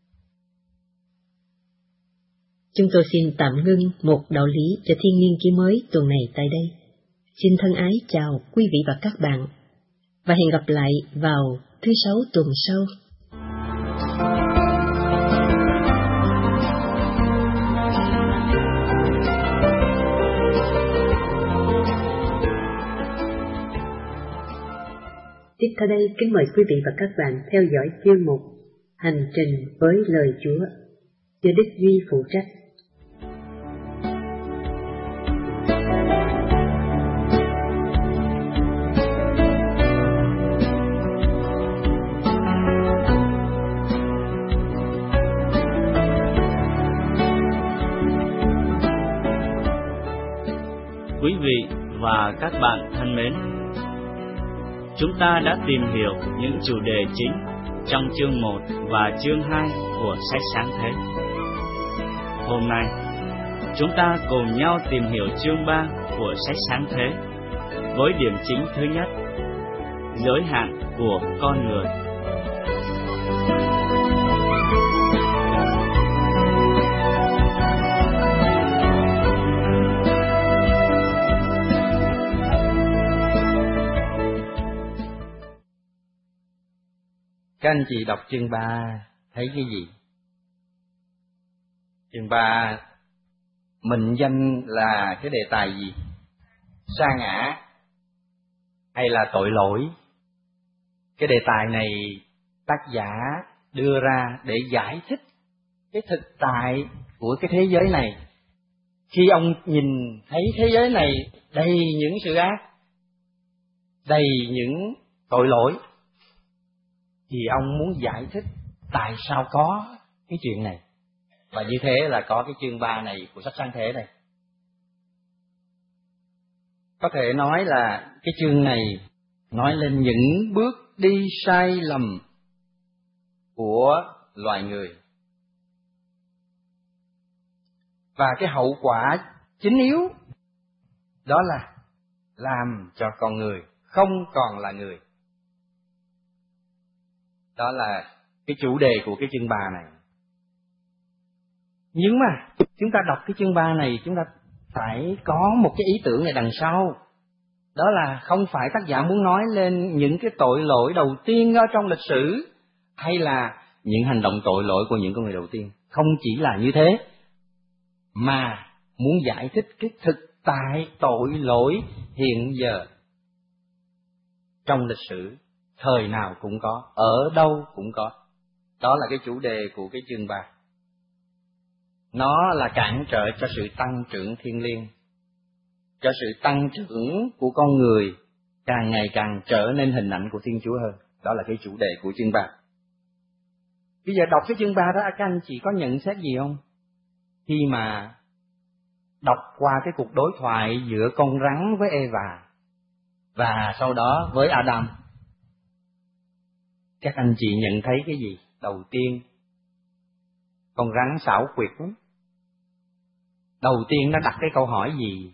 Chúng tôi xin tạm ngưng một đạo lý cho thiên niên ký mới tuần này tại đây. Xin thân ái chào quý vị và các bạn, và hẹn gặp lại vào thứ Sáu tuần sau. Tiếp theo đây, kính mời quý vị và các bạn theo dõi chuyên mục Hành trình với lời Chúa do Đức Duy phụ trách. Quý vị và các bạn thân mến, chúng ta đã tìm hiểu những chủ đề chính trong chương một và chương hai của sách Sáng Thế. hôm nay, chúng ta cùng nhau tìm hiểu chương ba của sách Sáng Thế, với điểm chính thứ nhất: giới hạn của con người. Các anh chị đọc chương ba thấy cái gì? Chương ba mệnh danh là cái đề tài gì? Sa ngã hay là tội lỗi? Cái đề tài này tác giả đưa ra để giải thích cái thực tại của cái thế giới này. Khi ông nhìn thấy thế giới này đầy những sự ác, đầy những tội lỗi, thì ông muốn giải thích tại sao có cái chuyện này. Và như thế là có cái chương ba này của sách Sáng Thế này. Có thể nói là cái chương này nói lên những bước đi sai lầm của loài người, và cái hậu quả chính yếu đó là làm cho con người không còn là người. Đó là cái chủ đề của cái chương ba này. Nhưng mà chúng ta đọc cái chương ba này, chúng ta phải có một cái ý tưởng này đằng sau. Đó là không phải tác giả muốn nói lên những cái tội lỗi đầu tiên ở trong lịch sử, hay là những hành động tội lỗi của những con người đầu tiên. Không chỉ là như thế, mà muốn giải thích cái thực tại tội lỗi hiện giờ trong lịch sử, thời nào cũng có, ở đâu cũng có. Đó là cái chủ đề của cái chương ba. Nó là cản trở cho sự tăng trưởng thiêng liêng, cho sự tăng trưởng của con người càng ngày càng trở nên hình ảnh của Thiên Chúa hơn. Đó là cái chủ đề của chương ba. Bây giờ đọc cái chương ba đó, các anh chị có nhận xét gì không? Khi mà đọc qua cái cuộc đối thoại giữa con rắn với Eva, và sau đó với Adam, các anh chị nhận thấy cái gì? Đầu tiên, con rắn xảo quyệt lắm. Đầu tiên nó đặt cái câu hỏi gì?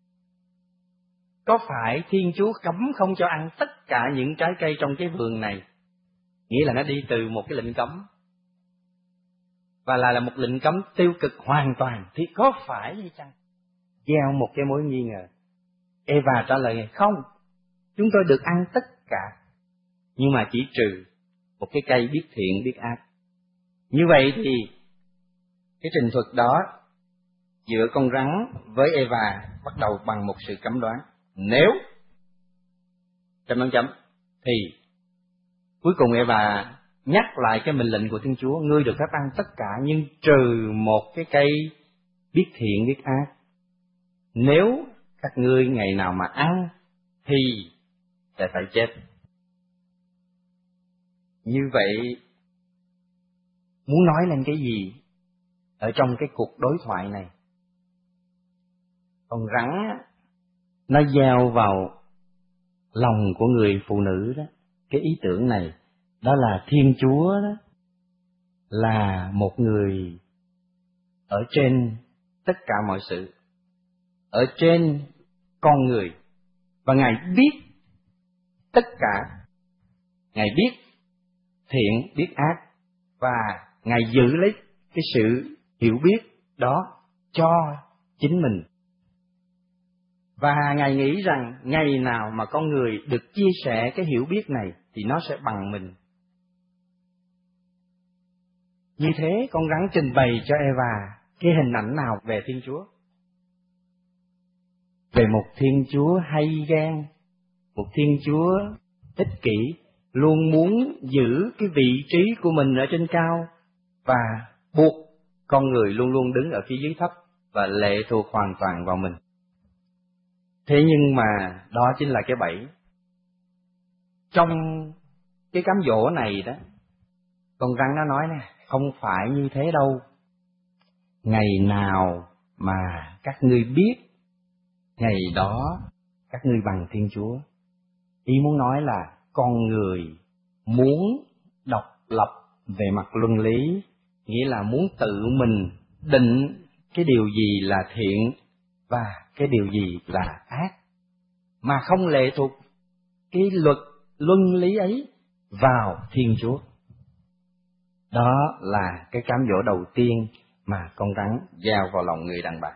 Có phải Thiên Chúa cấm không cho ăn tất cả những trái cây trong cái vườn này? Nghĩa là nó đi từ một cái lệnh cấm, và là, là một lệnh cấm tiêu cực hoàn toàn. Thì có phải hay chăng? Gieo một cái mối nghi ngờ. Eva trả lời không, chúng tôi được ăn tất cả, nhưng mà chỉ trừ một cái cây biết thiện biết ác. Như vậy thì cái trình thuật đó giữa con rắn với Eva bắt đầu bằng một sự cấm đoán. Nếu chấm chấm chấm thì cuối cùng Eva nhắc lại cái mệnh lệnh của Thiên Chúa: ngươi được phép ăn tất cả nhưng trừ một cái cây biết thiện biết ác. Nếu các ngươi ngày nào mà ăn thì sẽ phải chết. Như vậy muốn nói lên cái gì ở trong cái cuộc đối thoại này? Con rắn nó gieo vào lòng của người phụ nữ đó cái ý tưởng này, đó là Thiên Chúa đó là một người ở trên tất cả mọi sự, ở trên con người, và Ngài biết tất cả. Ngài biết thiện biết ác, và Ngài giữ lấy cái sự hiểu biết đó cho chính mình. Và Ngài nghĩ rằng ngày nào mà con người được chia sẻ cái hiểu biết này thì nó sẽ bằng mình. Như thế con rắn trình bày cho Eva cái hình ảnh nào về Thiên Chúa? Về một Thiên Chúa hay ghen, một Thiên Chúa ích kỷ, luôn muốn giữ cái vị trí của mình ở trên cao, và buộc con người luôn luôn đứng ở phía dưới thấp và lệ thuộc hoàn toàn vào mình. Thế nhưng mà đó chính là cái bẫy. Trong cái cám dỗ này đó, con rắn nó nói nè, không phải như thế đâu. Ngày nào mà các ngươi biết, ngày đó các ngươi bằng Thiên Chúa. Ý muốn nói là con người muốn độc lập về mặt luân lý, nghĩa là muốn tự mình định cái điều gì là thiện và cái điều gì là ác, mà không lệ thuộc cái luật luân lý ấy vào Thiên Chúa. Đó là cái cám dỗ đầu tiên mà con rắn gieo vào lòng người đàn bà.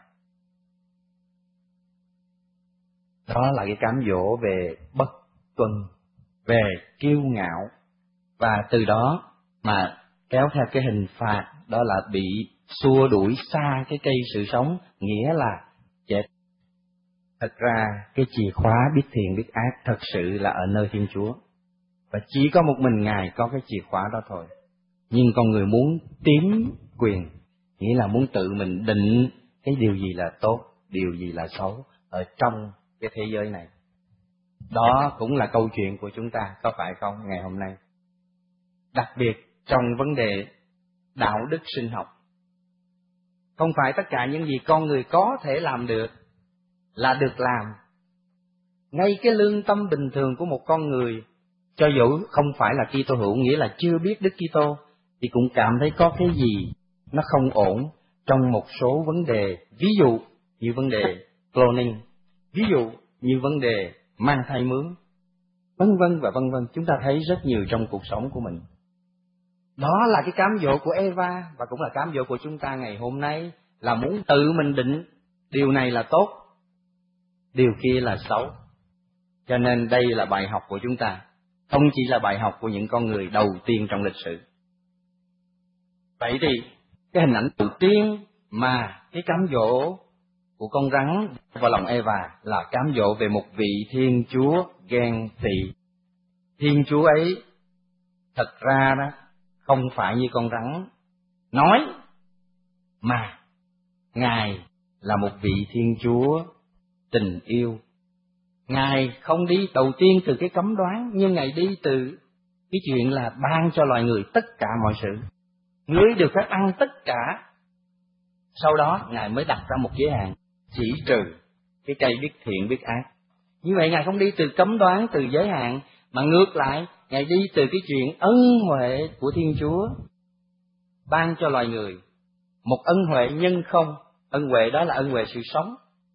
Đó là cái cám dỗ về bất tuân, về kiêu ngạo, và từ đó mà kéo theo cái hình phạt, đó là bị xua đuổi xa cái cây sự sống, nghĩa là chết. Thật ra cái chìa khóa biết thiện biết ác thật sự là ở nơi Thiên Chúa, và chỉ có một mình Ngài có cái chìa khóa đó thôi. Nhưng con người muốn chiếm quyền, nghĩa là muốn tự mình định cái điều gì là tốt, điều gì là xấu ở trong cái thế giới này. Đó cũng là câu chuyện của chúng ta, có phải không, ngày hôm nay? Đặc biệt trong vấn đề đạo đức sinh học. Không phải tất cả những gì con người có thể làm được là được làm. Ngay cái lương tâm bình thường của một con người, cho dù không phải là Kitô hữu, nghĩa là chưa biết Đức Kitô, thì cũng cảm thấy có cái gì nó không ổn trong một số vấn đề, ví dụ như vấn đề cloning, ví dụ như vấn đề mang thai mướn, vân vân và vân vân. Chúng ta thấy rất nhiều trong cuộc sống của mình. Đó là cái cám dỗ của Eva, và cũng là cám dỗ của chúng ta ngày hôm nay, là muốn tự mình định điều này là tốt, điều kia là xấu. Cho nên đây là bài học của chúng ta, không chỉ là bài học của những con người đầu tiên trong lịch sử. Vậy thì cái hình ảnh đầu tiên mà cái cám dỗ của con rắn vào lòng Eva là cám dỗ về một vị Thiên Chúa ghen tị. Thiên Chúa ấy thật ra đó không phải như con rắn nói, mà Ngài là một vị Thiên Chúa tình yêu. Ngài không đi đầu tiên từ cái cấm đoán, nhưng Ngài đi từ cái chuyện là ban cho loài người tất cả mọi sự. Ngươi được phép ăn tất cả. Sau đó Ngài mới đặt ra một giới hạn, chỉ trừ cái cây biết thiện biết ác. Như vậy Ngài không đi từ cấm đoán, từ giới hạn, mà ngược lại Ngài đi từ cái chuyện ân huệ của Thiên Chúa ban cho loài người. Một ân huệ nhân không, ân huệ đó là ân huệ sự sống.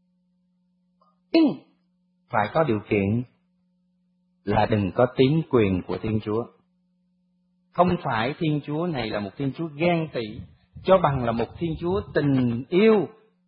Nhưng phải có điều kiện là đừng có tiến quyền của Thiên Chúa. Không phải Thiên Chúa này là một Thiên Chúa ghen tị, cho bằng là một Thiên Chúa tình yêu,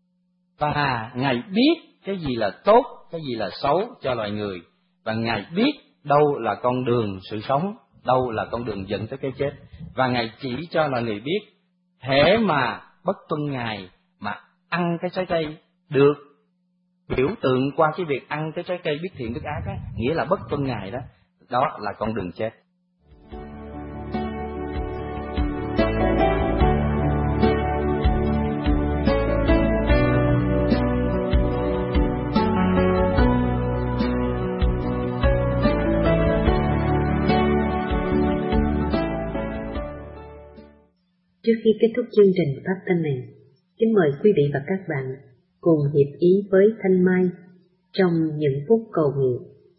và Ngài biết cái gì là tốt, cái gì là xấu cho loài người, và Ngài biết đâu là con đường sự sống, đâu là con đường dẫn tới cái chết, và Ngài chỉ cho loài người biết, hễ mà bất tuân Ngài mà ăn cái trái cây được biểu tượng qua cái việc ăn cái trái cây biết thiện biết ác á, nghĩa là bất tuân Ngài đó, đó là con đường chết. Trước khi kết thúc chương trình phát thanh này, kính mời quý vị và các bạn cùng hiệp ý với Thanh Mai trong những phút cầu nguyện.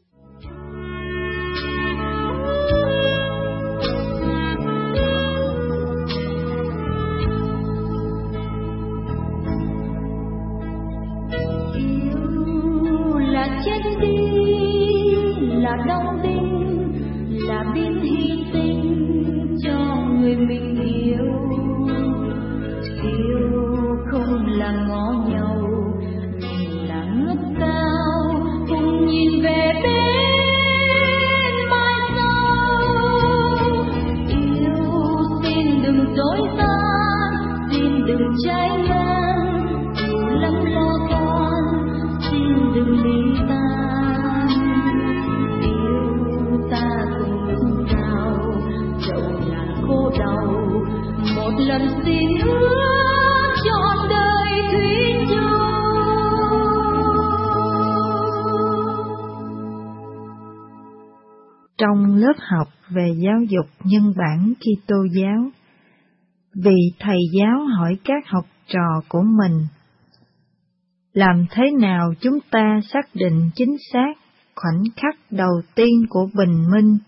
Yêu là chết đi, là đau đinh, là biết hy sinh cho người mình yêu. Yêu không là ngõ nhau, là ngước cao cùng nhìn về bên mai sau. Yêu xin đừng dối gian, xin đừng trái ngang, dù lắm lo toan, xin đừng ly tan. Yêu ta cùng bước vào chậu ngàn khô đau, một lần xin ước trọn đời thủy chung. Trong lớp học về giáo dục nhân bản Kitô giáo, vị thầy giáo hỏi các học trò của mình: làm thế nào chúng ta xác định chính xác khoảnh khắc đầu tiên của bình minh,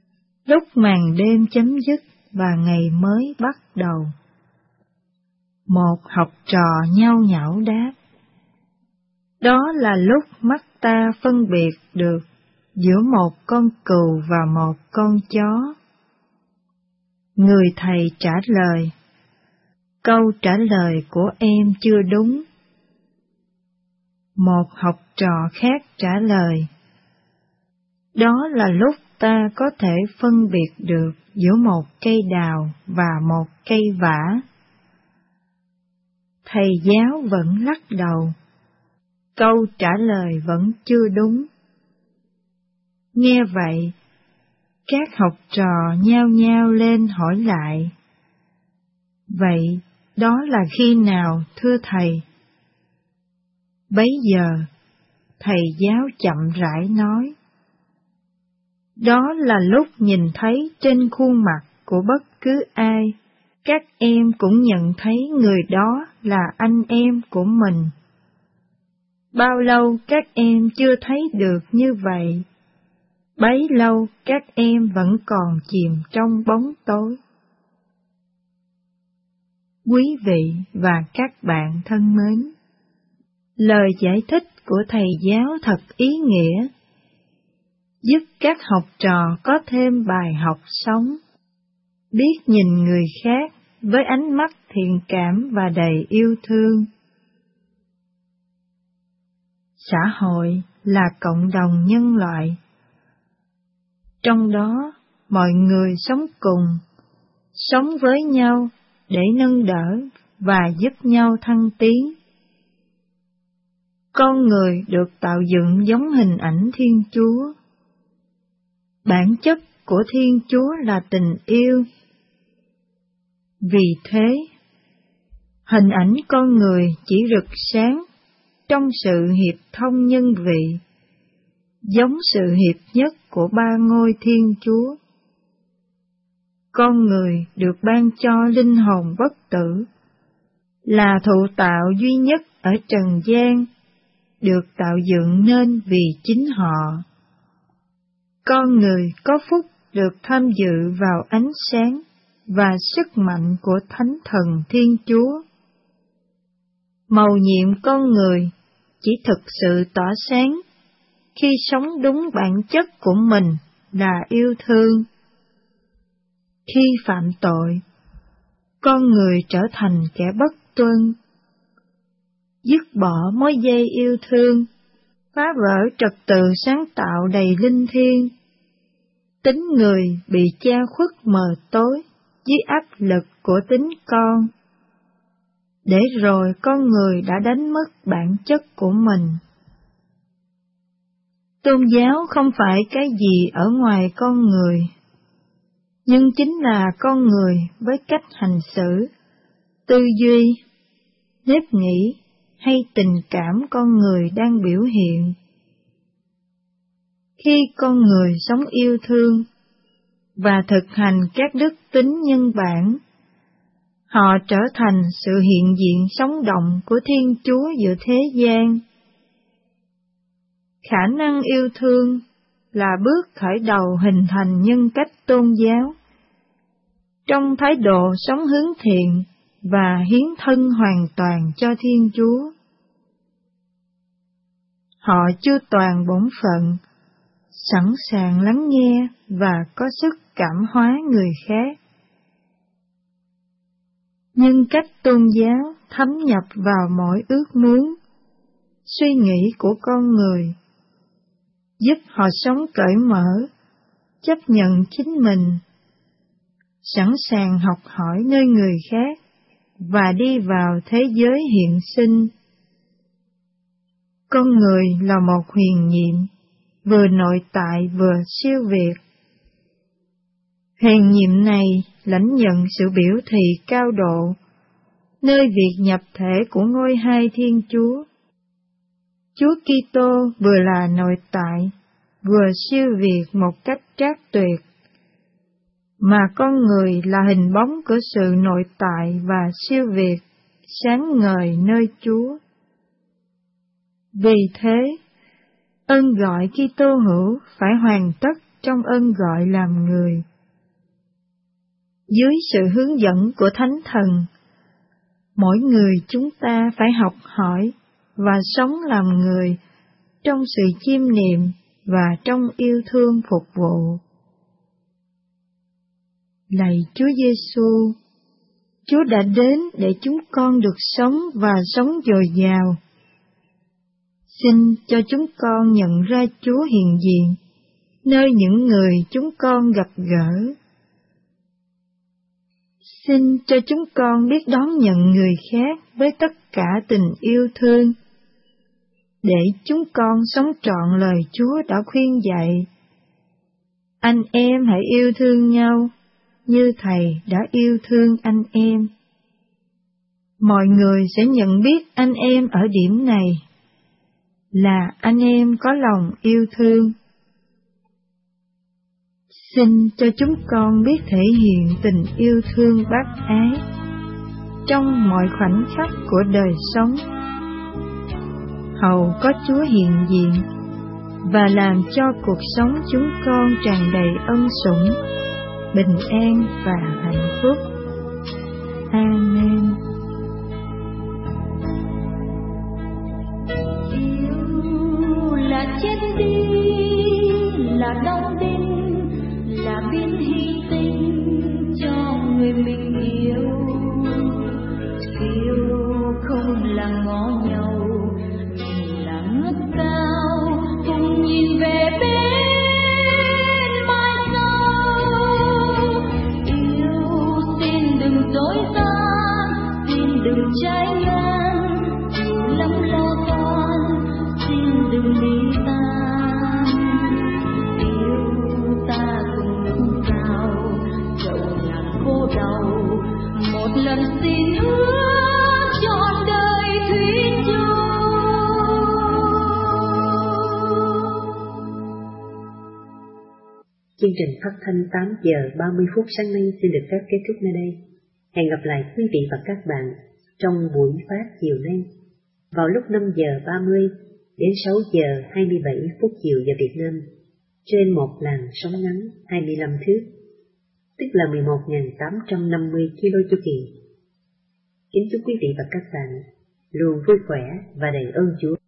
lúc màn đêm chấm dứt và ngày mới bắt đầu? Một học trò nhao nhao đáp: đó là lúc mắt ta phân biệt được giữa một con cừu và một con chó. Người thầy trả lời: câu trả lời của em chưa đúng. Một học trò khác trả lời: đó là lúc ta có thể phân biệt được giữa một cây đào và một cây vả. Thầy giáo vẫn lắc đầu. Câu trả lời vẫn chưa đúng. Nghe vậy, các học trò nhao nhao lên hỏi lại: vậy đó là khi nào thưa thầy? Bấy giờ, thầy giáo chậm rãi nói: đó là lúc nhìn thấy trên khuôn mặt của bất cứ ai, các em cũng nhận thấy người đó là anh em của mình. Bao lâu các em chưa thấy được như vậy, bấy lâu các em vẫn còn chìm trong bóng tối. Quý vị và các bạn thân mến, lời giải thích của thầy giáo thật ý nghĩa, giúp các học trò có thêm bài học sống, biết nhìn người khác với ánh mắt thiện cảm và đầy yêu thương. Xã hội là cộng đồng nhân loại. Trong đó, mọi người sống cùng, sống với nhau để nâng đỡ và giúp nhau thăng tiến. Con người được tạo dựng giống hình ảnh Thiên Chúa. Bản chất của Thiên Chúa là tình yêu. Vì thế, hình ảnh con người chỉ rực sáng trong sự hiệp thông nhân vị, giống sự hiệp nhất của ba ngôi Thiên Chúa. Con người được ban cho linh hồn bất tử, là thụ tạo duy nhất ở trần gian, được tạo dựng nên vì chính họ. Con người có phúc được tham dự vào ánh sáng và sức mạnh của Thánh Thần Thiên Chúa. Mầu nhiệm con người chỉ thực sự tỏa sáng khi sống đúng bản chất của mình là yêu thương. Khi phạm tội, con người trở thành kẻ bất tuân. Dứt bỏ mối dây yêu thương, phá vỡ trật tự sáng tạo đầy linh thiêng. Tính người bị che khuất mờ tối dưới áp lực của tính con. Để rồi con người đã đánh mất bản chất của mình. Tôn giáo không phải cái gì ở ngoài con người, nhưng chính là con người với cách hành xử, tư duy, nếp nghĩ hay tình cảm con người đang biểu hiện. Khi con người sống yêu thương và thực hành các đức tính nhân bản, họ trở thành sự hiện diện sống động của Thiên Chúa giữa thế gian. Khả năng yêu thương là bước khởi đầu hình thành nhân cách tôn giáo. Trong thái độ sống hướng thiện và hiến thân hoàn toàn cho Thiên Chúa, họ chưa toàn bổn phận, sẵn sàng lắng nghe và có sức cảm hóa người khác. Nhưng cách tôn giáo thấm nhập vào mỗi ước muốn, suy nghĩ của con người, giúp họ sống cởi mở, chấp nhận chính mình, sẵn sàng học hỏi nơi người khác và đi vào thế giới hiện sinh. Con người là một huyền nhiệm, vừa nội tại vừa siêu việt. Huyền nhiệm này lãnh nhận sự biểu thị cao độ, nơi việc nhập thể của ngôi hai Thiên Chúa. Chúa Kitô vừa là nội tại, vừa siêu việt một cách trác tuyệt, mà con người là hình bóng của sự nội tại và siêu việt, sáng ngời nơi Chúa. Vì thế, ơn gọi Kitô hữu phải hoàn tất trong ơn gọi làm người. Dưới sự hướng dẫn của Thánh Thần, Mỗi người chúng ta phải học hỏi và sống làm người trong sự chiêm niệm và trong yêu thương phục vụ. Lạy Chúa Giêsu, Chúa đã đến để chúng con được sống và sống dồi dào. Xin cho chúng con nhận ra Chúa hiện diện nơi những người chúng con gặp gỡ. Xin cho chúng con biết đón nhận người khác với tất cả tình yêu thương, để chúng con sống trọn lời Chúa đã khuyên dạy. Anh em hãy yêu thương nhau như Thầy đã yêu thương anh em. Mọi người sẽ nhận biết anh em ở điểm này là anh em có lòng yêu thương. Xin cho chúng con biết thể hiện tình yêu thương bác ái trong mọi khoảnh khắc của đời sống, hầu có Chúa hiện diện và làm cho cuộc sống chúng con tràn đầy ân sủng, bình an và hạnh phúc. Amen. Yêu là chết đi, là đau đớn, là biết hy sinh cho người mình yêu. Yêu không là ngó nhau, nhìn là ngước cao, cùng nhìn về bên mai sau. Yêu xin đừng dối gian, xin đừng trái ngang, chịu lắm lo toan, xin đừng ly tan. Yêu ta cùng ngước cao, dẫu ngàn khô đau, một lần xin ước trọn đời thủy chung. Chương trình phát thanh tám giờ ba mươi phút sáng nay xin được phép kết thúc nơi đây. Hẹn gặp lại quý vị và các bạn trong buổi phát chiều nay vào lúc năm giờ ba mươi đến sáu giờ hai mươi bảy phút chiều giờ Việt Nam trên một làn sóng ngắn hai mươi lăm thước, tức là mười một nghìn tám trăm năm mươi ki lô chu kỳ. Kính chúc quý vị và các bạn luôn vui khỏe và đầy ơn Chúa.